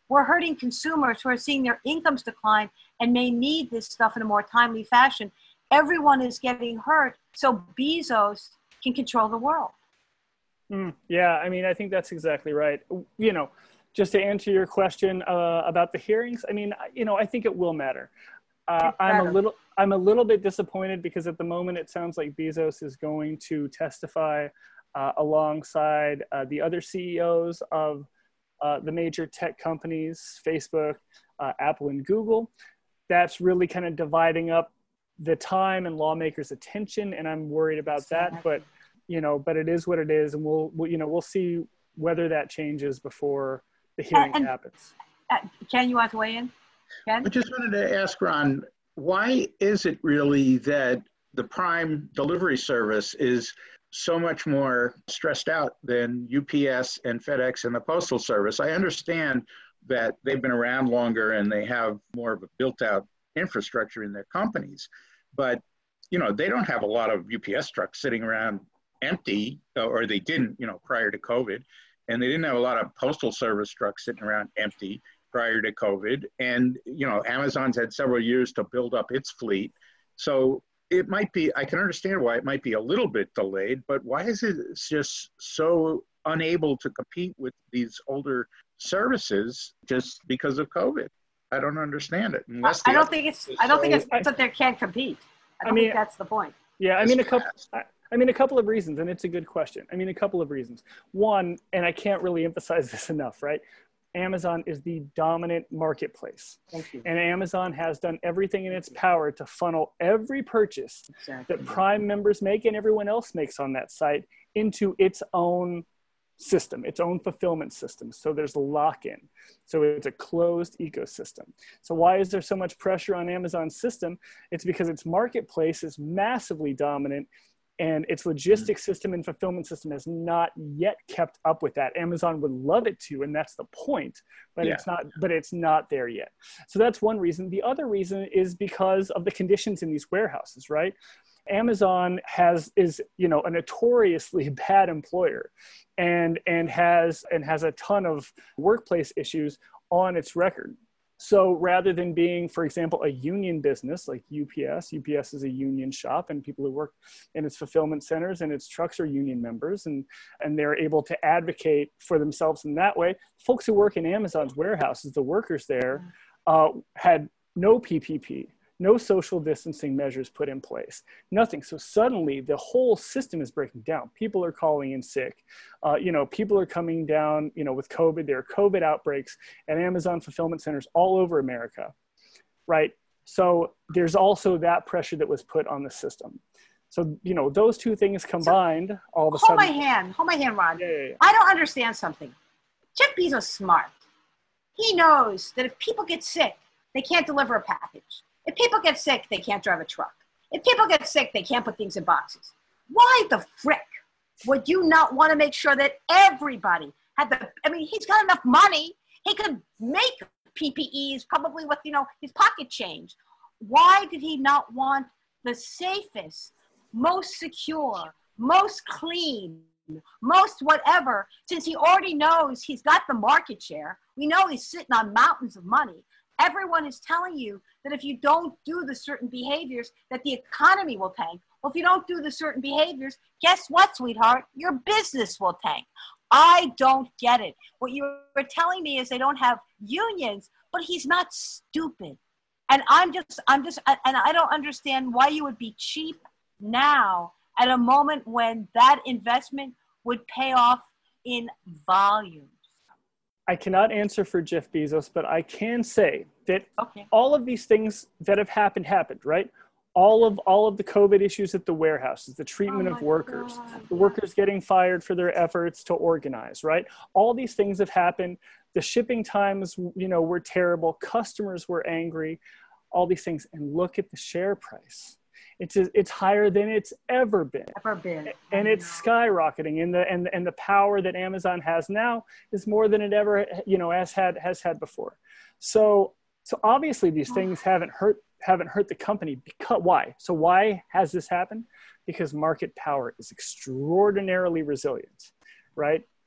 We're hurting consumers who are seeing their incomes decline and may need this stuff in a more timely fashion. Everyone is getting hurt, so Bezos can control the world. Mm, yeah, I mean, I think that's exactly right. You know, just to answer your question uh, about the hearings, I mean, you know, I think it will matter. Uh, I'm a little, I'm a little bit disappointed because at the moment it sounds like Bezos is going to testify uh, alongside uh, the other C E Os of uh, the major tech companies, Facebook, uh, Apple, and Google. That's really kind of dividing up the time and lawmakers' attention, and I'm worried about that. But you know, but it is what it is, and we'll, we'll you know, we'll see whether that changes before the hearing and, and, happens. Uh, Ken, you want to weigh in? Ken? I just wanted to ask Ron, why is it really that the Prime delivery service is so much more stressed out than U P S and FedEx and the Postal Service? I understand that they've been around longer and they have more of a built-out infrastructure in their companies, but you know, they don't have a lot of U P S trucks sitting around empty, or they didn't, you know, prior to COVID, and they didn't have a lot of Postal Service trucks sitting around empty prior to COVID. And, you know, Amazon's had several years to build up its fleet. So it might be, I can understand why it might be a little bit delayed, but why is it just so unable to compete with these older services just because of COVID? I don't understand it. Unless I don't think it's, I don't think it's that they can't compete. I don't I mean, think that's the point. Yeah, I mean, a couple, I, I mean, a couple of reasons, and it's a good question. I mean, a couple of reasons. One, and I can't really emphasize this enough, right? Amazon is the dominant marketplace. Thank you. And Amazon has done everything in its power to funnel every purchase Exactly. that Prime members make and everyone else makes on that site into its own system, its own fulfillment system. So there's a lock-in. So it's a closed ecosystem. So why is there so much pressure on Amazon's system? It's because its marketplace is massively dominant and its logistics system and fulfillment system has not yet kept up with that. Amazon would love it to, and that's the point, but Yeah. it's not, but it's not there yet. So that's one reason. The other reason is because of the conditions in these warehouses, right? Amazon has, is, you know, a notoriously bad employer and, and has, and has a ton of workplace issues on its record. So rather than being, for example, a union business like U P S, U P S is a union shop and people who work in its fulfillment centers and its trucks are union members and, and they're able to advocate for themselves in that way. Folks who work in Amazon's warehouses, the workers there, uh, had no P P P, no social distancing measures put in place, nothing. So suddenly the whole system is breaking down. People are calling in sick. Uh, you know, people are coming down, you know, with COVID. There are COVID outbreaks at Amazon fulfillment centers all over America, right? So there's also that pressure that was put on the system. So, you know, those two things combined, so, all of a hold sudden- Hold my hand, hold my hand, Ron. Yeah, yeah, yeah. I don't understand something. Jeff Bezos is smart. He knows that if people get sick, they can't deliver a package. If people get sick, they can't drive a truck. If people get sick, they can't put things in boxes. Why the frick would you not want to make sure that everybody had the, I mean, he's got enough money. He could make P P Es probably with, you know, his pocket change. Why did he not want the safest, most secure, most clean, most whatever, since he already knows he's got the market share? We know he's sitting on mountains of money. Everyone is telling you that if you don't do the certain behaviors, that the economy will tank. Well, if you don't do the certain behaviors, guess what, sweetheart? Your business will tank. I don't get it. What you were telling me is they don't have unions, but he's not stupid. And I'm just, I'm just, and I don't understand why you would be cheap now at a moment when that investment would pay off in volume. I cannot answer for Jeff Bezos, but I can say that Okay. all of these things that have happened, happened, right? All of all of the COVID issues at the warehouses, the treatment Oh of my workers, God. the workers getting fired for their efforts to organize, right? All these things have happened. The shipping times, you know, were terrible. Customers were angry, all these things. And look at the share price. It's it's higher than it's ever been. Ever been. And it's skyrocketing, and the and and the power that Amazon has now is more than it ever, you know, has had has had before. So so obviously these things haven't hurt haven't hurt the company. Because why? So why has this happened? Because market power is extraordinarily resilient, right?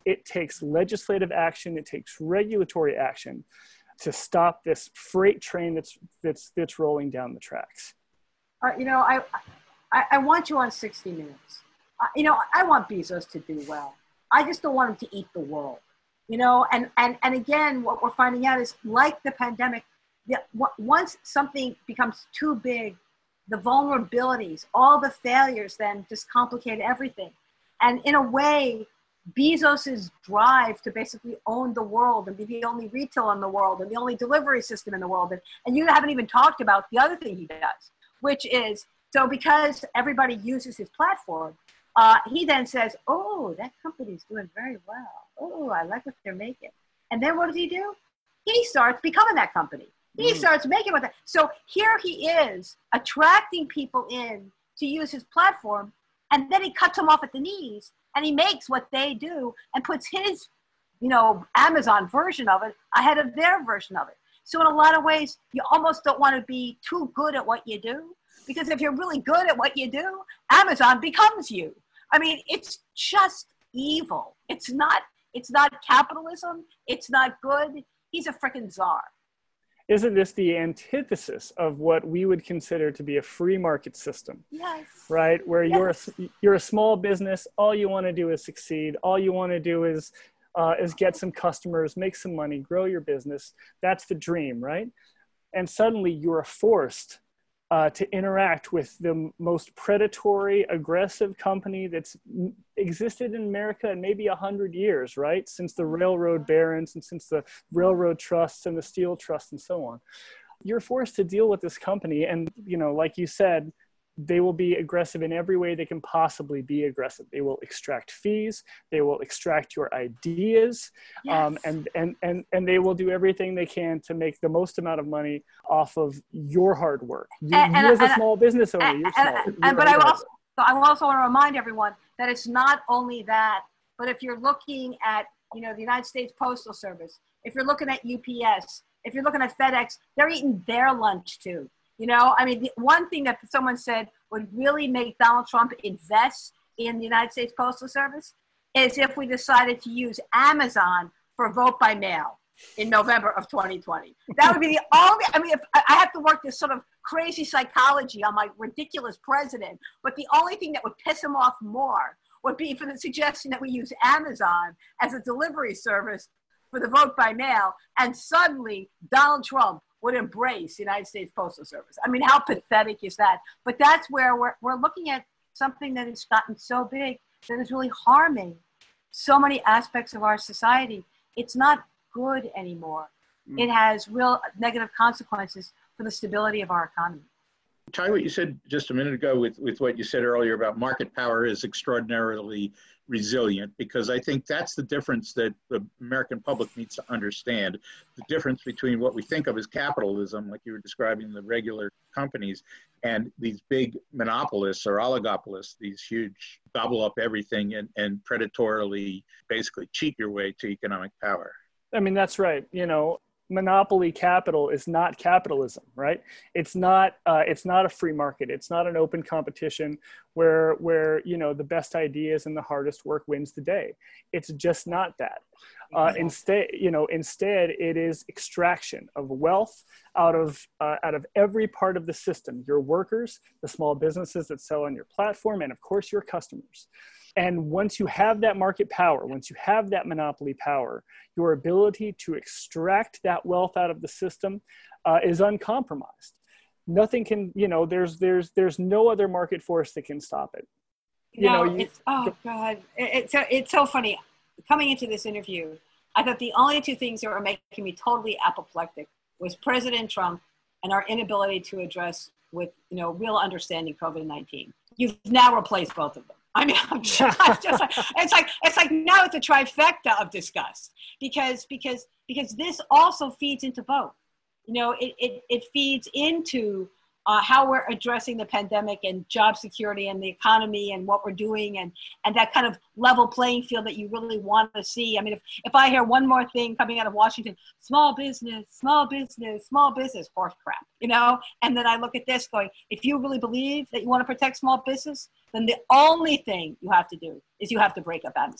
it takes legislative action, it takes regulatory action to stop this freight train that's that's that's rolling down the tracks. Uh, you know, I, I I want you on sixty minutes. Uh, you know, I want Bezos to do well. I just don't want him to eat the world. You know, and and and again, what we're finding out is, like the pandemic, the, once something becomes too big, the vulnerabilities, all the failures, then just complicate everything. And in a way, Bezos's drive to basically own the world and be the only retail in the world and the only delivery system in the world. And, and you haven't even talked about the other thing he does, which is, so because everybody uses his platform, uh, he then says, oh, that company's doing very well. Oh, I like what they're making. And then what does he do? He starts becoming that company. He mm. starts making what that. So here he is attracting people in to use his platform, and then he cuts them off at the knees, and he makes what they do and puts his, you know, Amazon version of it ahead of their version of it. So in a lot of ways, you almost don't want to be too good at what you do, because if you're really good at what you do, Amazon becomes you. I mean, it's just evil. It's not, it's not capitalism. It's not good. He's a freaking czar. Isn't this the antithesis of what we would consider to be a free market system? Yes. Right? Where yes. you're a, you're a small business, all you want to do is succeed. All you want to do is uh, is get some customers, make some money, grow your business. That's the dream, right? And suddenly you're forced uh, to interact with the most predatory, aggressive company that's existed in America in maybe a hundred years, right? Since the railroad barons and since the railroad trusts and the steel trusts and so on. You're forced to deal with this company, and, you know, like you said, they will be aggressive in every way they can possibly be aggressive. They will extract fees. They will extract your ideas. Yes. Um, and, and, and, and they will do everything they can to make the most amount of money off of your hard work. You, and, you and, as a and, small business owner, and, you're small. And, you're and, but I hard also, I also want to remind everyone that it's not only that, but if you're looking at, you know, the United States Postal Service, if you're looking at U P S, if you're looking at FedEx, they're eating their lunch too. You know, I mean, the one thing that someone said would really make Donald Trump invest in the United States Postal Service is if we decided to use Amazon for vote by mail in November of twenty twenty. That would be the only, I mean, if I have to work this sort of crazy psychology on my ridiculous president, but the only thing that would piss him off more would be for the suggestion that we use Amazon as a delivery service for the vote by mail, and suddenly Donald Trump would embrace the United States Postal Service. I mean, how pathetic is that? But that's where we're, we're looking at something that has gotten so big that is really harming so many aspects of our society. It's not good anymore. Mm. It has real negative consequences for the stability of our economy. Ty, what you said just a minute ago with, with what you said earlier about market power is extraordinarily resilient, because I think that's the difference that the American public needs to understand. The difference between what we think of as capitalism, like you were describing the regular companies, and these big monopolists or oligopolists, these huge gobble up everything and, and predatorily basically cheat your way to economic power. I mean, that's right. You know, monopoly capital is not capitalism, right? It's not. Uh, it's not a free market. It's not an open competition where, where you know, the best ideas and the hardest work wins the day. It's just not that. Uh, instead, you know, instead it is extraction of wealth out of uh, out of every part of the system. Your workers, the small businesses that sell on your platform, and of course your customers. And once you have that market power, once you have that monopoly power, your ability to extract that wealth out of the system uh, is uncompromised. Nothing can, you know, there's there's there's no other market force that can stop it. You no, know, you, it's, oh God, it, it's so it's so funny. Coming into this interview, I thought the only two things that were making me totally apoplectic was President Trump and our inability to address with, you know, real understanding COVID nineteen. You've now replaced both of them. I mean, I'm just, I'm just like, it's like, it's like now it's a trifecta of disgust, because, because, because this also feeds into both. You know, it, it, it feeds into uh, how we're addressing the pandemic and job security and the economy and what we're doing, and, and that kind of level playing field that you really want to see. I mean, if, if I hear one more thing coming out of Washington, small business, small business, small business, horse crap, you know, and then I look at this going, if you really believe that you want to protect small business, then the only thing you have to do is you have to break up Amazon.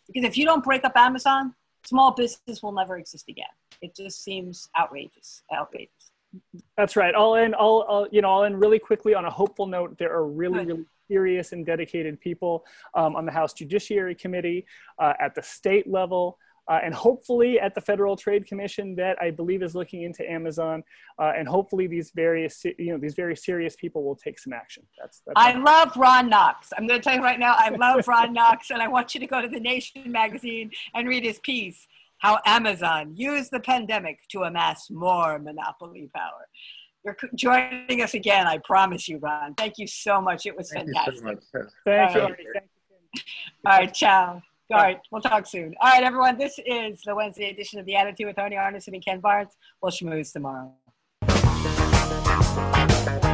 Because if you don't break up Amazon, small business will never exist again. It just seems outrageous, outrageous. That's right. I'll end, I'll, I'll, you know, I'll end really quickly on a hopeful note. There are really, Good. really serious and dedicated people um, on the House Judiciary Committee, uh, at the state level, uh, and hopefully at the Federal Trade Commission that I believe is looking into Amazon. Uh, and hopefully these various, you know, these very serious people will take some action. That's, that's I love Ron Knox. I'm going to tell you right now, I love Ron Knox, and I want you to go to The Nation magazine and read his piece, How Amazon Used the Pandemic to Amass More Monopoly Power. You're joining us again, I promise you, Ron. Thank you so much. It was Thank fantastic. you so much. Thank you, All right. Artie. Thank you. All right, ciao. All right, we'll talk soon. All right, everyone, this is the Wednesday edition of The Attitude with Arnie Arnesen and Ken Barnes. We'll schmooze tomorrow.